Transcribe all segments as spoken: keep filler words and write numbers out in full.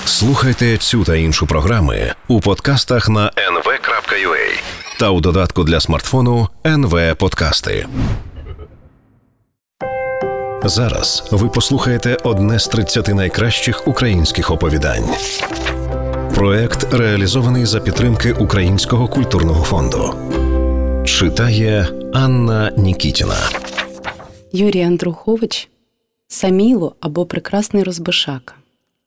Слухайте цю та іншу програми у подкастах на ен ве крапка ю а та у додатку для смартфону ен ве Подкасти. Зараз ви послухаєте одне з тридцяти найкращих українських оповідань. Проект реалізований за підтримки Українського культурного фонду. Читає Анна Нікітіна. Юрій Андрухович «Саміло» або «Прекрасний Розбишака».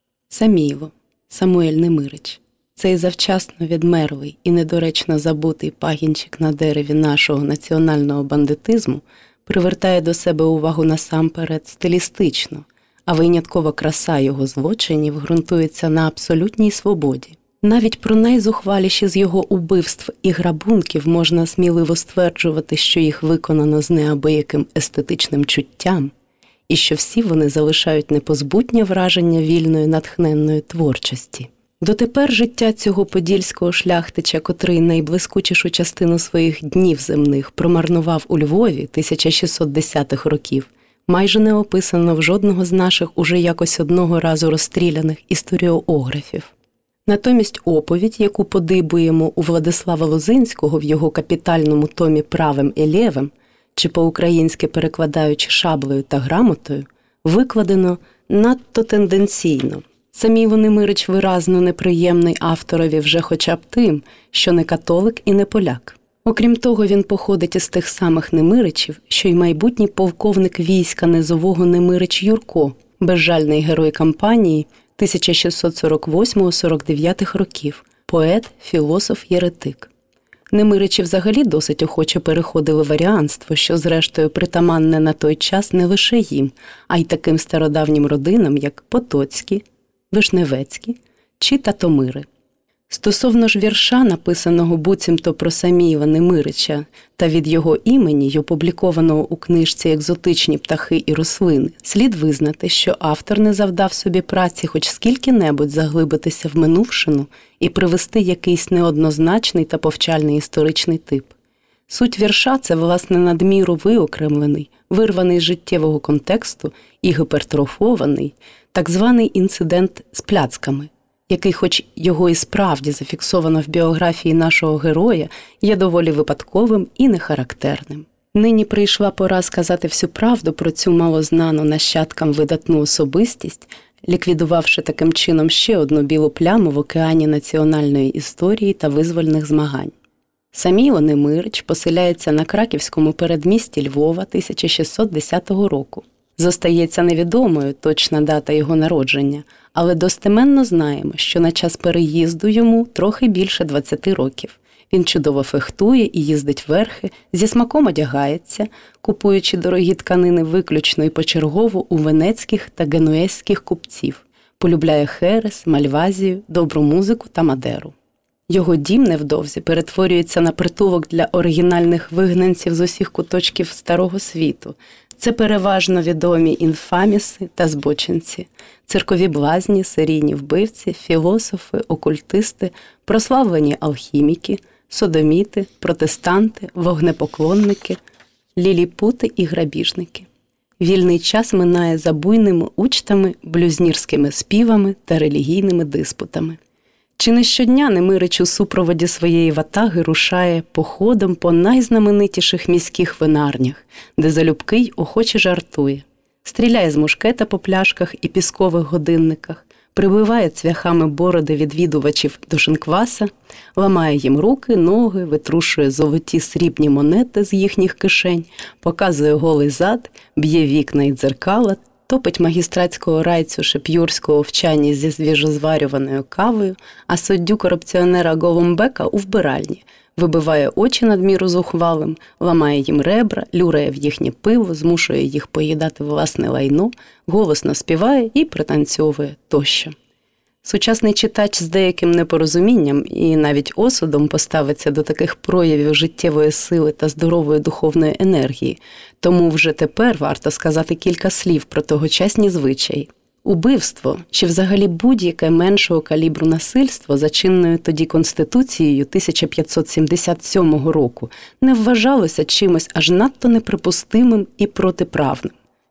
Саміло, Самуель Немирич. Цей завчасно відмерлий і недоречно забутий пагінчик на дереві нашого національного бандитизму привертає до себе увагу насамперед стилістично, а виняткова краса його злочинів ґрунтується на абсолютній свободі. Навіть про найзухваліші з його убивств і грабунків можна сміливо стверджувати, що їх виконано з неабияким естетичним чуттям, і що всі вони залишають непозбутнє враження вільної натхненної творчості. Дотепер життя цього подільського шляхтича, котрий найблискучішу частину своїх днів земних промарнував у Львові тисяча шістсот десятих років, майже не описано в жодного з наших уже якось одного разу розстріляних історіографів. Натомість оповідь, яку подибуємо у Владислава Лозинського в його капітальному томі «Правим і лєвим», чи по-українськи перекладаючи «Шаблею та грамотою», викладено надто тенденційно. Саміло Немирич виразно неприємний авторові вже хоча б тим, що не католик і не поляк. Окрім того, він походить із тих самих Немиричів, що й майбутній полковник війська низового Немирич Юрко, безжальний герой кампанії тисяча шістсот сорок восьмого - сорок дев'ятих років, поет, філософ, єретик. Немиричі взагалі досить охоче переходили в аріанство, що зрештою притаманне на той час не лише їм, а й таким стародавнім родинам, як Потоцькі, Вишневецькі чи Татомири. Стосовно ж вірша, написаного буцімто про Саміла Немирича та від його імені й опублікованого у книжці «Екзотичні птахи і рослини», слід визнати, що автор не завдав собі праці хоч скільки-небудь заглибитися в минувшину і привести якийсь неоднозначний та повчальний історичний тип. Суть вірша – це, власне, надміру виокремлений, вирваний з життєвого контексту і гіпертрофований так званий інцидент з пляцками, який, хоч його і справді зафіксовано в біографії нашого героя, є доволі випадковим і нехарактерним. Нині прийшла пора сказати всю правду про цю малознану нащадкам видатну особистість, ліквідувавши таким чином ще одну білу пляму в океані національної історії та визвольних змагань. Саміло Немирич поселяється на краківському передмісті Львова тисяча шістсот десятого року. Зостається невідомою точна дата його народження, але достеменно знаємо, що на час переїзду йому трохи більше двадцяти років. Він чудово фехтує і їздить верхи, зі смаком одягається, купуючи дорогі тканини виключно і почергово у венецьких та генуезьких купців, полюбляє херес, мальвазію, добру музику та мадеру. Його дім невдовзі перетворюється на притулок для оригінальних вигнанців з усіх куточків Старого світу. Це переважно відомі інфаміси та збочинці, циркові блазні, серійні вбивці, філософи, окультисти, прославлені алхіміки, содоміти, протестанти, вогнепоклонники, ліліпути і грабіжники. Вільний час минає за буйними учтами, блюзнірськими співами та релігійними диспутами. Чи не щодня Немирич у супроводі своєї ватаги рушає походом по найзнаменитіших міських винарнях, де залюбки й охоче жартує, стріляє з мушкета по пляшках і піскових годинниках, прибиває цвяхами бороди відвідувачів до шинкваса, ламає їм руки, ноги, витрушує золоті срібні монети з їхніх кишень, показує голий зад, б'є вікна й дзеркала, топить магістратського райцю шеп'юрського в чані зі свіжозварюваною кавою, а суддю-корупціонера Голумбека у вбиральні, вибиває очі надміру зухвалим, ламає їм ребра, люрає в їхнє пиво, змушує їх поїдати власне лайно, голосно співає і пританцьовує тощо. Сучасний читач з деяким непорозумінням і навіть осудом поставиться до таких проявів життєвої сили та здорової духовної енергії, тому вже тепер варто сказати кілька слів про тогочасні звичаї. Убивство, чи взагалі будь-яке меншого калібру насильство за чинною тоді Конституцією тисяча п'ятсот сімдесят сьомого року не вважалося чимось аж надто неприпустимим і протиправним.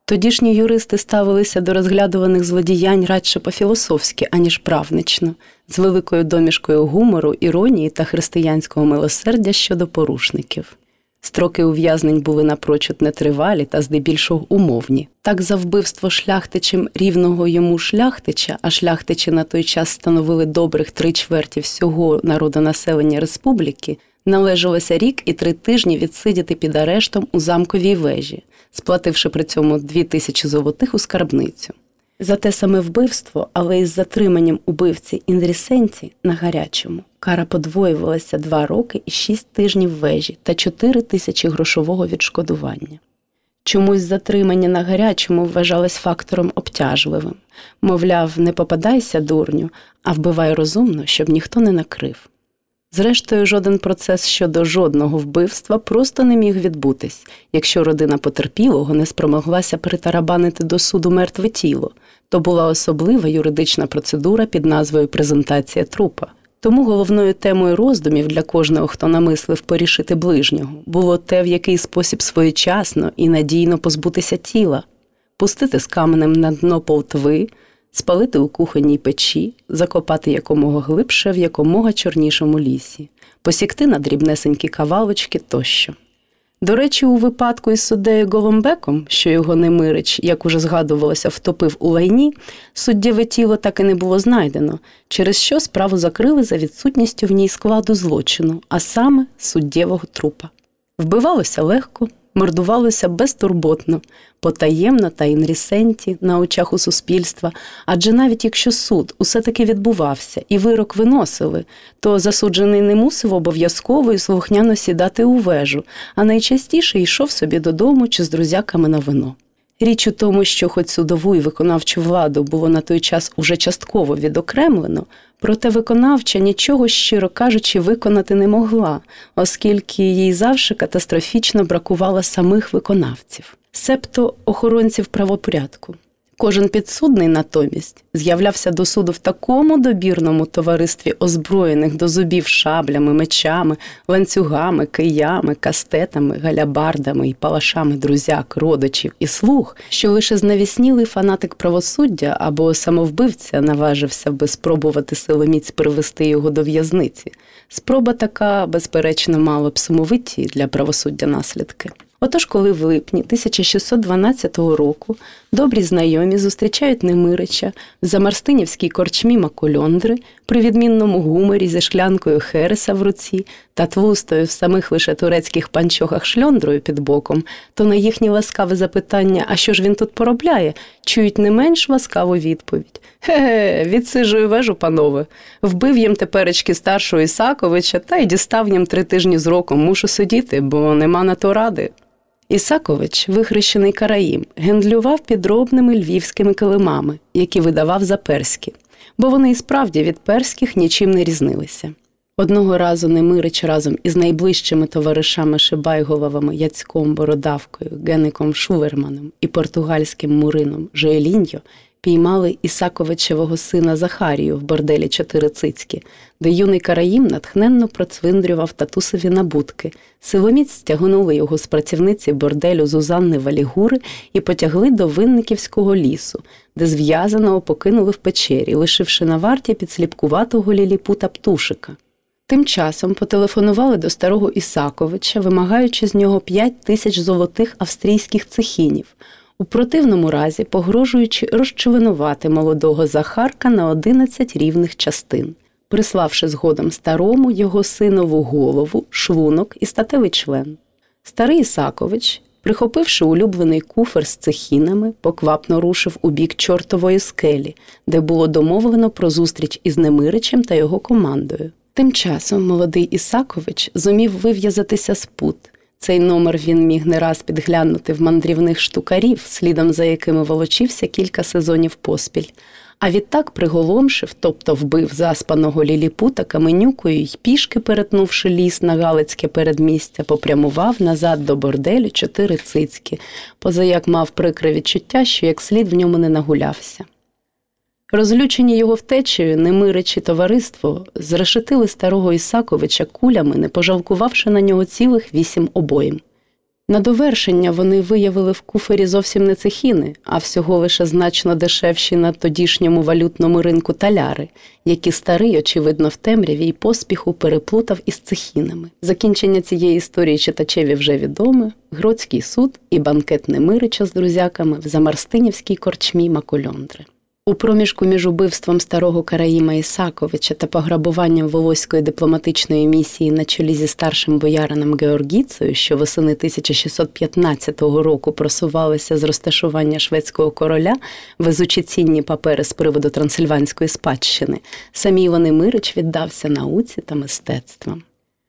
Тодішні юристи ставилися до розглядуваних злодіянь радше по-філософськи, аніж правнично, з великою домішкою гумору, іронії та християнського милосердя щодо порушників. Строки ув'язнень були напрочуд нетривалі та здебільшого умовні. Так за вбивство шляхтичем рівного йому шляхтича, а шляхтичі на той час становили добрих три чверті всього народонаселення республіки, належалося рік і три тижні відсидіти під арештом у замковій вежі, сплативши при цьому дві тисячі золотих у скарбницю. За те саме вбивство, але із затриманням убивці Інрісенті на гарячому, кара подвоювалася два роки і шість тижнів вежі та чотири тисячі грошового відшкодування. Чомусь затримання на гарячому вважалось фактором обтяжливим. Мовляв, не попадайся, дурню, а вбивай розумно, щоб ніхто не накрив. Зрештою, жоден процес щодо жодного вбивства просто не міг відбутись, якщо родина потерпілого не спромоглася притарабанити до суду мертве тіло. То була особлива юридична процедура під назвою «презентація трупа». Тому головною темою роздумів для кожного, хто намислив порішити ближнього, було те, в який спосіб своєчасно і надійно позбутися тіла, пустити з каменем на дно полтви, спалити у кухонній печі, закопати якомога глибше в якомога чорнішому лісі, посікти на дрібнесенькі кавалочки тощо. До речі, у випадку із суддею Голомбеком, що його Немирич, як уже згадувалося, втопив у лайні, суддєве тіло так і не було знайдено, через що справу закрили за відсутністю в ній складу злочину, а саме суддєвого трупа. Вбивалося легко, мордувалося безтурботно, потаємно та інрісенті на очах у суспільства, адже навіть якщо суд усе-таки відбувався і вирок виносили, то засуджений не мусив обов'язково і слухняно сідати у вежу, а найчастіше йшов собі додому чи з друзяками на вино. Річ у тому, що хоч судову і виконавчу владу було на той час уже частково відокремлено, проте виконавча нічого, щиро кажучи, виконати не могла, оскільки їй завжди катастрофічно бракувало самих виконавців, себто охоронців правопорядку. Кожен підсудний, натомість, з'являвся до суду в такому добірному товаристві озброєних до зубів шаблями, мечами, ланцюгами, киями, кастетами, галябардами і палашами друзяк, родичів і слуг, що лише знавіснілий фанатик правосуддя або самовбивця наважився би спробувати силоміць привести його до в'язниці. Спроба така, безперечно, мала б сумовиті для правосуддя наслідки. Отож, коли в липні тисяча шістсот дванадцятого року добрі знайомі зустрічають Немирича в замарстинівській корчмі Макольондри при відмінному гуморі зі шклянкою хереса в руці та тлустою в самих лише турецьких панчохах шльондрою під боком, то на їхнє ласкаве запитання «А що ж він тут поробляє?» чують не менш ласкаву відповідь. «Ге-ге, відсиджую вежу, панове. Вбив їм теперечки старшого Ісаковича та й дістав їм три тижні з роком. Мушу сидіти, бо нема на то ради». Ісакович, вихрещений караїм, гендлював підробними львівськими килимами, які видавав за перські, бо вони і справді від перських нічим не різнилися. Одного разу Немирич разом із найближчими товаришами Шибайголовами Яцьком Бородавкою, Геником Шуверманом і португальським мурином Жоеліньо піймали Ісаковичевого сина Захарію в борделі «Чотири цицьки», де юний караїм натхненно процвиндрював татусові набутки. Силоміць стягнули його з працівниці борделю Зузанни Валігури і потягли до Винниківського лісу, де зв'язаного покинули в печері, лишивши на варті підсліпкуватого ліліпута Птушика. Тим часом потелефонували до старого Ісаковича, вимагаючи з нього п'ять тисяч золотих австрійських цехінів, у противному разі погрожуючи розчленувати молодого Захарка на одинадцять рівних частин, приславши згодом старому його синову голову, шлунок і статевий член. Старий Ісакович, прихопивши улюблений куфер з цехінами, поквапно рушив у бік Чортової скелі, де було домовлено про зустріч із Немиричем та його командою. Тим часом молодий Ісакович зумів вив'язатися з пут. Цей номер він міг не раз підглянути в мандрівних штукарів, слідом за якими волочився кілька сезонів поспіль. А відтак приголомшив, тобто вбив заспаного ліліпута каменюкою й пішки, перетнувши ліс на Галицьке передмістя, попрямував назад до борделю «Чотири цицьки», позаяк мав прикре відчуття, що як слід в ньому не нагулявся. Розлючені його втечею, Немирич і товариство зрешетили старого Ісаковича кулями, не пожалкувавши на нього цілих вісім обоїм. На довершення вони виявили в куфері зовсім не цехіни, а всього лише значно дешевші на тодішньому валютному ринку таляри, які старий, очевидно, в темряві й поспіху переплутав із цехінами. Закінчення цієї історії читачеві вже відоме – Гродський суд і банкет Немирича з друзяками в замарстинівській корчмі Макольондри. У проміжку між убивством старого Караїма Ісаковича та пограбуванням Волоської дипломатичної місії на чолі зі старшим боярином Георгіцею, що восени тисяча шістсот п'ятнадцятого року просувалися з розташування шведського короля, везучи цінні папери з приводу трансильванської спадщини, Саміло Немирич віддався науці та мистецтвам.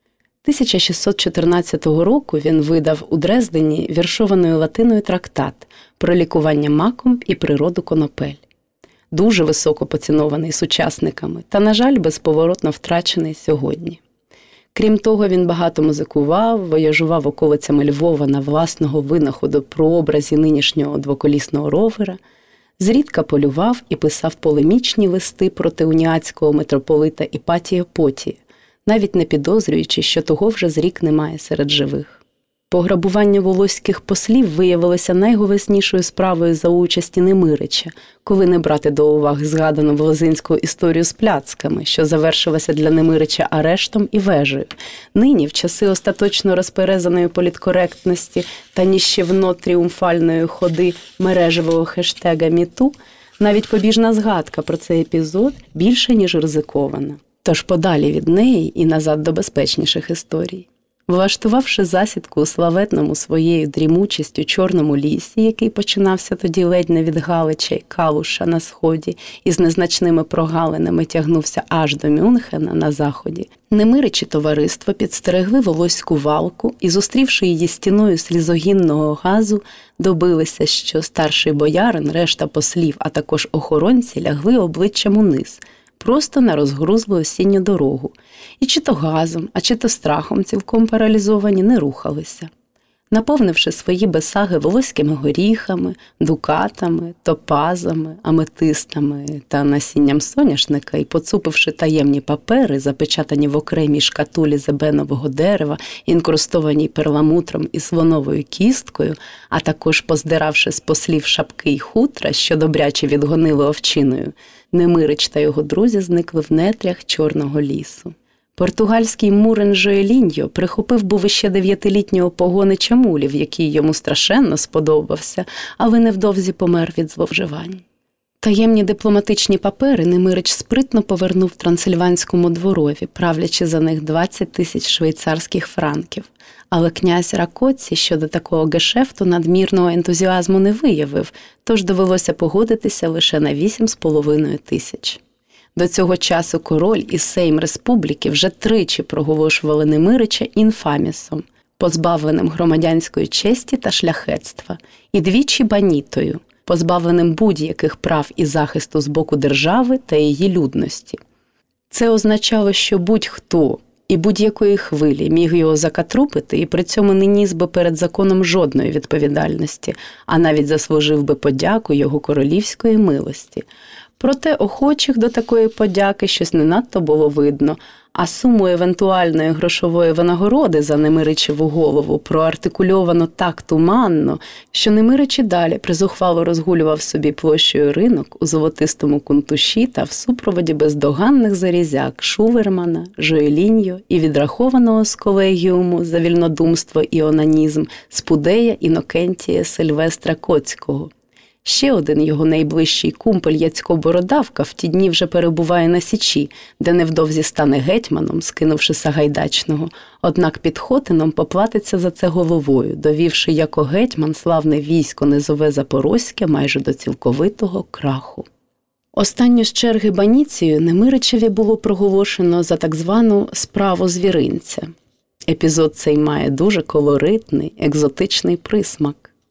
тисяча шістсот чотирнадцятого року він видав у Дрездені віршованою латиною трактат про лікування маком і природу конопель. Дуже високо поцінований сучасниками та, на жаль, безповоротно втрачений сьогодні. Крім того, він багато музикував, вояжував околицями Львова на власного винаходу прообразі нинішнього двоколісного ровера, зрідка полював і писав полемічні листи проти уніатського митрополита Іпатія Потія, навіть не підозрюючи, що того вже зрік немає серед живих. Пограбування волоських послів виявилося найголоснішою справою за участі Немирича, коли не брати до уваги згадану волозинську історію з пляцками, що завершилася для Немирича арештом і вежею. Нині, в часи остаточно розперезаної політкоректності та ніщівно тріумфальної ходи мережевого хештега «Міту», навіть побіжна згадка про цей епізод більше, ніж ризикована. Тож подалі від неї і назад до безпечніших історій. Влаштувавши засідку у славетному своєю дрімучістю Чорному лісі, який починався тоді ледь не від Галича й Калуша на сході і з незначними прогалинами тягнувся аж до Мюнхена на заході, Немирич і товариство підстерегли волоську валку і, зустрівши її стіною слізогінного газу, добилися, що старший боярин, решта послів, а також охоронці лягли обличчям униз – просто на розгрузлу осінню дорогу, і чи то газом, а чи то страхом цілком паралізовані не рухалися. Наповнивши свої бесаги волоськими горіхами, дукатами, топазами, аметистами та насінням соняшника і поцупивши таємні папери, запечатані в окремій шкатулі з ебенового дерева, інкрустованій перламутром і слоновою кісткою, а також поздиравши з послів шапки й хутра, що добряче відгонили овчиною, Немирич та його друзі зникли в нетрях Чорного лісу. Португальський Мурен Жоеліньо прихопив був іще дев'ятилітнього погонича мулів, який йому страшенно сподобався, але невдовзі помер від зловживань. Таємні дипломатичні папери Немирич спритно повернув трансильванському дворові, правлячи за них двадцять тисяч швейцарських франків. Але князь Ракоці щодо такого гешефту надмірного ентузіазму не виявив, тож довелося погодитися лише на вісім з половиною тисяч. До цього часу король і Сейм Республіки вже тричі проголошували Немирича інфамісом, позбавленим громадянської честі та шляхетства, і двічі банітою, позбавленим будь-яких прав і захисту з боку держави та її людності. Це означало, що будь-хто і будь-якої хвилі міг його закатрупити і при цьому не ніс би перед законом жодної відповідальності, а навіть заслужив би подяку його королівської милості. Проте охочих до такої подяки щось не надто було видно, а суму евентуальної грошової винагороди за Немиричеву голову проартикульовано так туманно, що Немирич і далі призухвало розгулював собі площею ринок у золотистому кунтуші та в супроводі бездоганних зарізяк Шувермана, Жоеліньо і відрахованого з колегіуму за вільнодумство і онанізм Спудея Інокентія Сильвестра Коцького. Ще один його найближчий кумпель Яцько Бородавка в ті дні вже перебуває на Січі, де невдовзі стане гетьманом, скинувши Сагайдачного, однак під Хотином поплатиться за це головою, довівши яко гетьман славне військо низове Запорозьке майже до цілковитого краху. Останню з черги баніцію Немиричеві було проголошено за так звану «справу звіринця». Епізод цей має дуже колоритний, екзотичний присмак.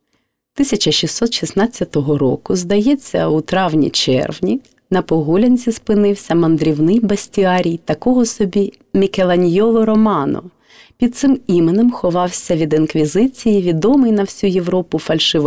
тисяча шістсот шістнадцятого року, здається, у травні-червні, на Погулянці спинився мандрівний бестіарій такого собі Мікеланьйоло Романо. Під цим іменем ховався від інквізиції відомий на всю Європу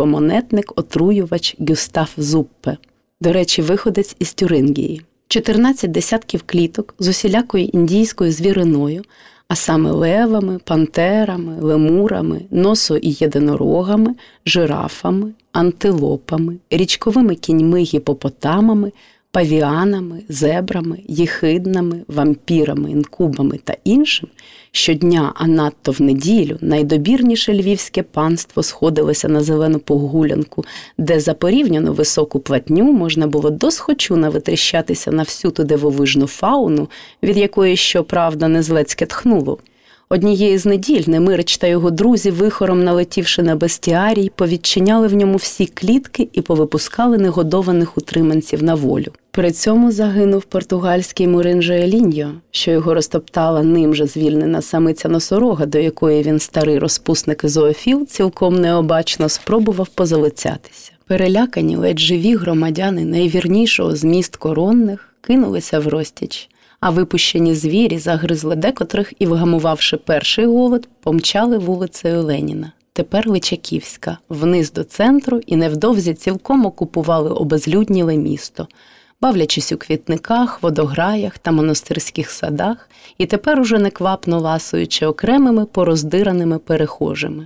фальшивомонетник-отруювач Гюстав Зуппе. До речі, виходець із Тюрингії. чотирнадцять десятків кліток з усілякою індійською звіриною, а саме левами, пантерами, лемурами, носо- і єдинорогами, жирафами, антилопами, річковими кіньми-гіпопотамами, павіанами, зебрами, єхиднами, вампірами, інкубами та іншим, щодня, а надто в неділю, найдобірніше львівське панство сходилося на зелену погулянку, де за порівняно високу платню можна було досхочу навитріщатися на всю ту дивовижну фауну, від якої, щоправда, не злецьке тхнуло. Однієї з неділь Немирич та його друзі, вихором налетівши на бестіарій, повідчиняли в ньому всі клітки і повипускали негодованих утриманців на волю. При цьому загинув португальський Мурин Жоеліньо, що його розтоптала ним же звільнена самиця-носорога, до якої він, старий розпусник і зоофіл, цілком необачно спробував позалицятися. Перелякані, ледь живі громадяни найвірнішого з міст коронних кинулися в розтіч, а випущені звірі загризли декотрих і, вгамувавши перший голод, помчали вулицею Леніна, тепер Личаківська, вниз до центру і невдовзі цілком окупували обезлюдніле місто, бавлячись у квітниках, водограях та монастирських садах і тепер уже неквапно ласуючи окремими пороздираними перехожими.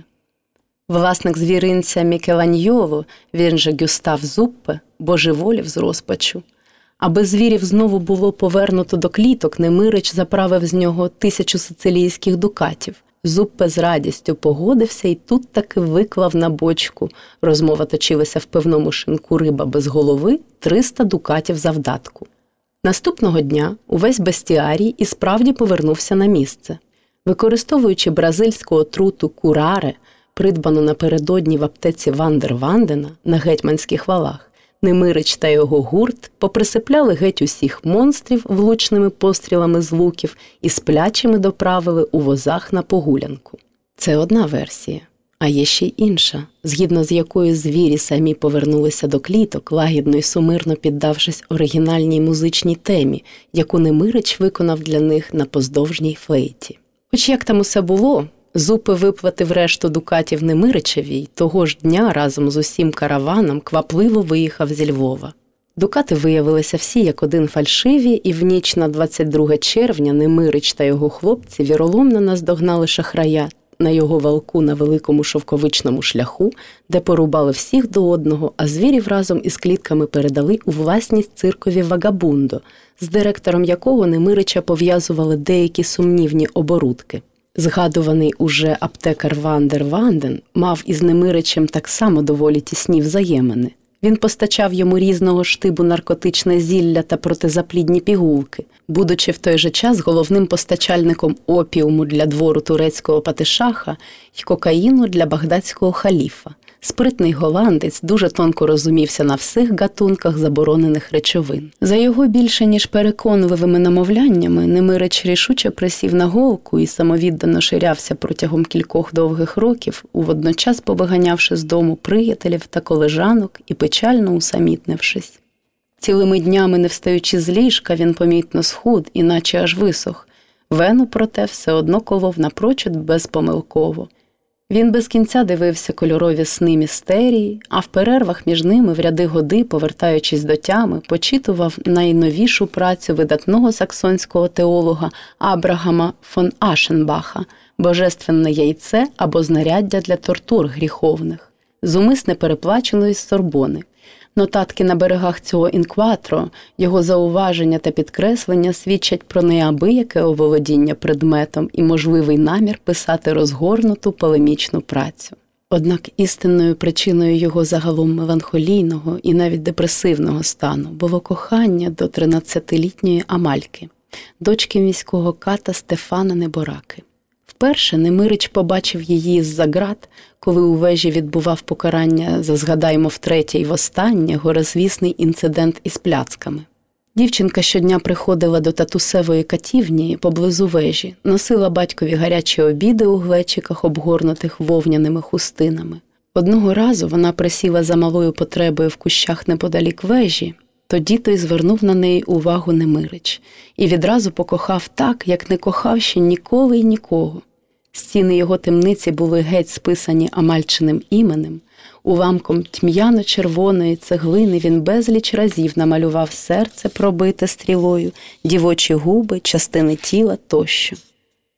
Власник звіринця Мікеланьоло, він же Гюстав Зуппе, божеволів з розпачу. Аби звірів знову було повернуто до кліток, Немирич заправив з нього тисячу сицилійських дукатів. Зуппе з радістю погодився і тут таки виклав на бочку, розмова точилася в пивному шинку риба без голови, триста дукатів завдатку. Наступного дня увесь бестіарій і справді повернувся на місце. Використовуючи бразильську отруту кураре, придбану напередодні в аптеці Вандер Вандена на гетьманських валах, Немирич та його гурт поприсипляли геть усіх монстрів влучними пострілами з луків і сплячими доправили у возах на погулянку. Це одна версія. А є ще й інша, згідно з якою звірі самі повернулися до кліток, лагідно й сумирно піддавшись оригінальній музичній темі, яку Немирич виконав для них на поздовжній флейті. Хоч як там усе було, Зуппе виплатив решту дукатів Немиричеві й того ж дня разом з усім караваном квапливо виїхав зі Львова. Дукати виявилися всі як один фальшиві, і в ніч на двадцять друге червня Немирич та його хлопці віроломно наздогнали шахрая на його валку на великому шовковичному шляху, де порубали всіх до одного, а звірів разом із клітками передали у власність циркові Вагабундо, з директором якого Немирича пов'язували деякі сумнівні оборудки. Згадуваний уже аптекар Вандер Ванден мав із Немиричем так само доволі тісні взаємини. Він постачав йому різного штибу наркотичне зілля та протизаплідні пігулки, будучи в той же час головним постачальником опіуму для двору турецького патишаха й кокаїну для багдадського халіфа. Спритний голландець дуже тонко розумівся на всіх гатунках заборонених речовин. За його більше ніж переконливими намовляннями Немирич рішуче присів на голку і самовіддано ширявся протягом кількох довгих років, водночас повиганявши з дому приятелів та колежанок і печально усамітнившись. Цілими днями, не встаючи з ліжка, він помітно схуд, іначе аж висох. Вену, проте, все одно колов напрочуд безпомилково. Він без кінця дивився кольорові сни містерії, а в перервах між ними в ряди годи, повертаючись до тями, почитував найновішу працю видатного саксонського теолога Абрагама фон Ашенбаха «Божественне яйце або знаряддя для тортур гріховних», зумисне переплаченої з Сорбони. Нотатки на берегах цього інкватро, його зауваження та підкреслення свідчать про неабияке оволодіння предметом і можливий намір писати розгорнуту полемічну працю. Однак істинною причиною його загалом меланхолійного і навіть депресивного стану було кохання до тринадцятилітньої Амальки, дочки міського ката Стефана Небораки. Вперше Немирич побачив її з-за ґрат, коли у вежі відбував покарання за, згадаймо, втретє й востаннє горизвісний інцидент із пляцками. Дівчинка щодня приходила до татусевої катівні поблизу вежі, носила батькові гарячі обіди у глечиках, обгорнутих вовняними хустинами. Одного разу вона присіла за малою потребою в кущах неподалік вежі, тоді той звернув на неї увагу Немирич і відразу покохав так, як не кохав ще ніколи й нікого. Стіни його темниці були геть списані Амальчиним іменем. Уламком тьмяно-червоної цеглини він безліч разів намалював серце, пробите стрілою, дівочі губи, частини тіла тощо.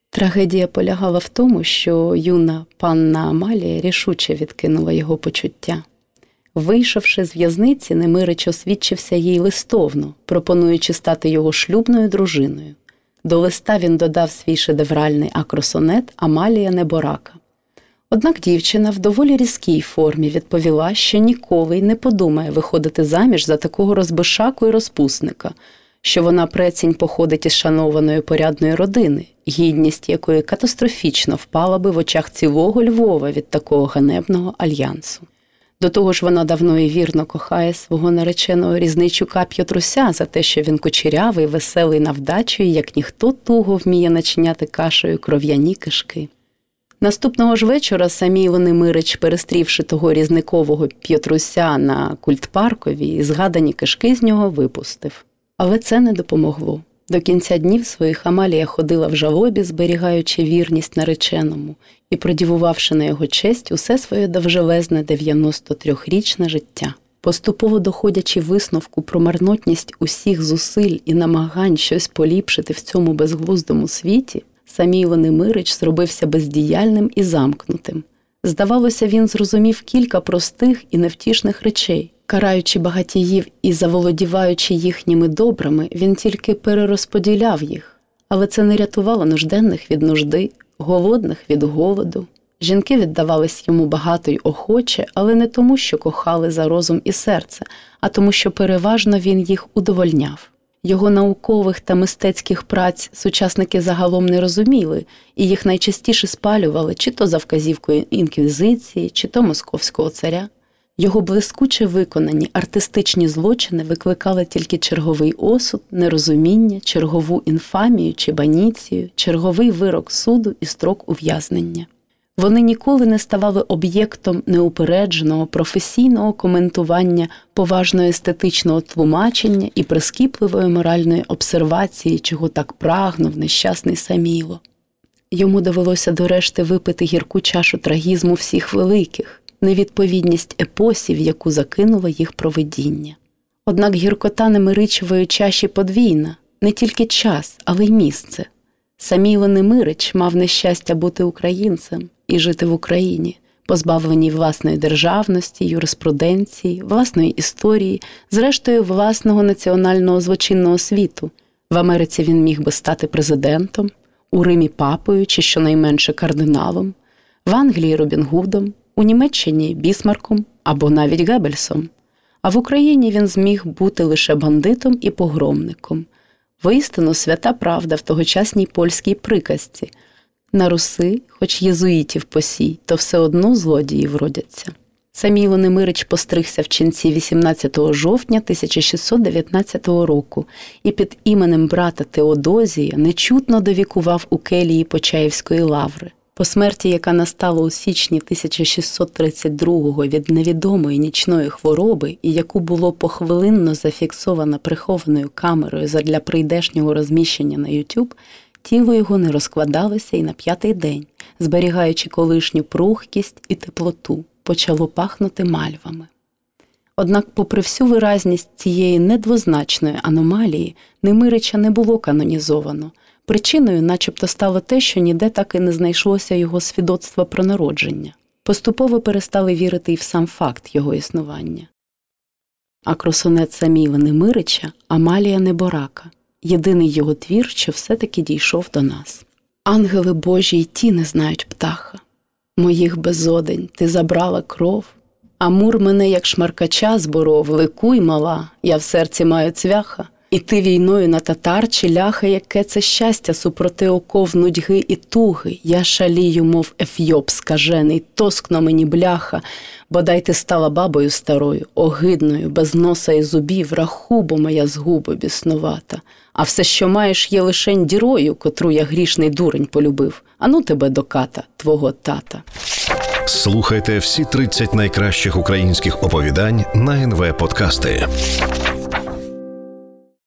Трагедія полягала в тому, що юна панна Амалія рішуче відкинула його почуття. Вийшовши з в'язниці, Немирич освідчився їй листовно, пропонуючи стати його шлюбною дружиною. До листа він додав свій шедевральний акросонет «Амалія Неборака». Однак дівчина в доволі різкій формі відповіла, що ніколи й не подумає виходити заміж за такого розбишаку і розпусника, що вона прецінь походить із шанованої порядної родини, гідність якої катастрофічно впала би в очах цілого Львова від такого ганебного альянсу. До того ж вона давно і вірно кохає свого нареченого Різничука П'єтруся за те, що він кучерявий, веселий на вдачу і як ніхто туго вміє начиняти кашею кров'яні кишки. Наступного ж вечора Самійло Немирич, перестрівши того різникового П'єтруся на Культпарковій, і згадані кишки з нього випустив. Але це не допомогло. До кінця днів своїх Амалія ходила в жалобі, зберігаючи вірність нареченому і продівувавши на його честь усе своє довжелезне дев'яностотрирічне життя. Поступово доходячи висновку про марнотність усіх зусиль і намагань щось поліпшити в цьому безглуздому світі, Самійло Немирич зробився бездіяльним і замкнутим. Здавалося, він зрозумів кілька простих і невтішних речей. Караючи багатіїв і заволодіваючи їхніми добрами, він тільки перерозподіляв їх. Але це не рятувало нужденних від нужди, голодних від голоду. Жінки віддавались йому багато й охоче, але не тому, що кохали за розум і серце, а тому, що переважно він їх удовольняв. Його наукових та мистецьких праць сучасники загалом не розуміли, і їх найчастіше спалювали чи то за вказівкою інквізиції, чи то московського царя. Його блискуче виконані артистичні злочини викликали тільки черговий осуд, нерозуміння, чергову інфамію чи баніцію, черговий вирок суду і строк ув'язнення. Вони ніколи не ставали об'єктом неупередженого професійного коментування, поважного естетичного тлумачення і прискіпливої моральної обсервації, чого так прагнув нещасний Самійло. Йому довелося до решти випити гірку чашу трагізму всіх великих, невідповідність епосі, в яку закинуло їх провидіння. Однак гіркота Немиричевої чаші подвійна, не тільки час, але й місце. Самійло Немирич мав нещастя бути українцем і жити в Україні, позбавленій власної державності, юриспруденції, власної історії, зрештою власного національного злочинного світу. В Америці він міг би стати президентом, у Римі папою чи щонайменше кардиналом, в Англії Робін Гудом, у Німеччині Бісмарком або навіть Геббельсом. А в Україні він зміг бути лише бандитом і погромником. Воістину свята правда в тогочасній польській приказці. На Руси, хоч єзуїтів посій, то все одно злодії вродяться. Самійло Немирич постригся в ченці вісімнадцятого жовтня тисяча шістсот дев'ятнадцятого року і під іменем брата Теодозія нечутно довікував у келії Почаївської лаври. По смерті, яка настала у січні тисяча шістсот тридцять другого від невідомої нічної хвороби і яку було похвилинно зафіксовано прихованою камерою задля прийдешнього розміщення на YouTube, тіло його не розкладалося і на п'ятий день, зберігаючи колишню прухкість і теплоту, почало пахнути мальвами. Однак, попри всю виразність цієї недвозначної аномалії, Немирича не було канонізовано. Причиною начебто стало те, що ніде так і не знайшлося його свідоцтва про народження. Поступово перестали вірити і в сам факт його існування. Акросонет Самійла Немирича «Амалія Неборака» – єдиний його твір, що все-таки дійшов до нас. Ангели Божі й ті не знають птаха. Моїх безодень ти забрала кров, Амур мене, як шмаркача, зборов, ликуй, мала, я в серці маю цвяха. І ти війною на татар чи ляха, яке це щастя супроти оков нудьги і туги. Я шалію, мов ефйоп скажений, тоскно мені бляха, бодай ти стала бабою старою, огидною, без носа і зубів, рахубо моя згуба біснувата. А все, що маєш, є лишень дірою, котру я грішний дурень полюбив. Ану тебе до ката, твого тата. Слухайте всі тридцять найкращих українських оповідань на ен ве Подкасти.